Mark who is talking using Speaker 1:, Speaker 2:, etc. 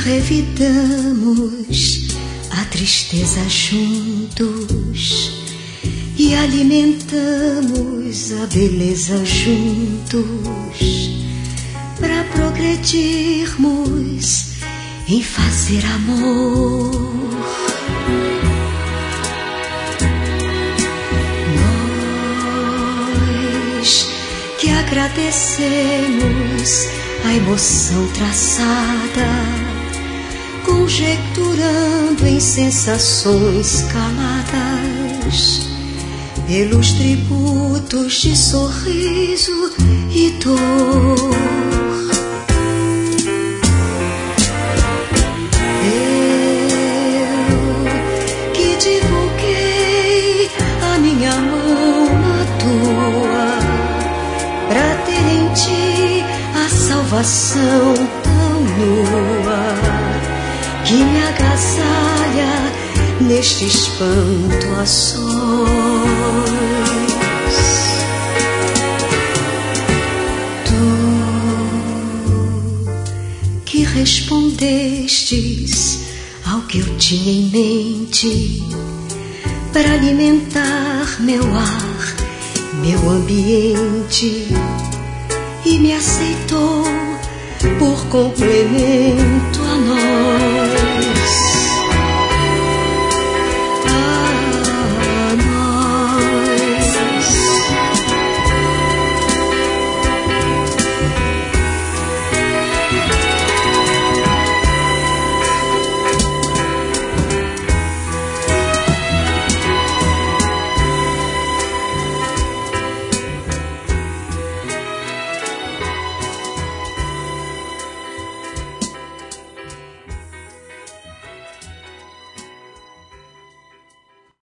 Speaker 1: revidamos a tristeza juntos e alimentamos a beleza juntos, para progredirmos em fazer amor. Nós que agradecemos a emoção traçada, conjecturando em sensações caladas, pelos tributos de sorriso e dor. Eu que divulguei a minha mão na tua, pra ter em ti a salvação tão nua, que me agasalha neste espanto a sós. Tu que respondestes ao que eu tinha em mente, para alimentar meu ar, meu ambiente, e me aceitou por complemento a nós.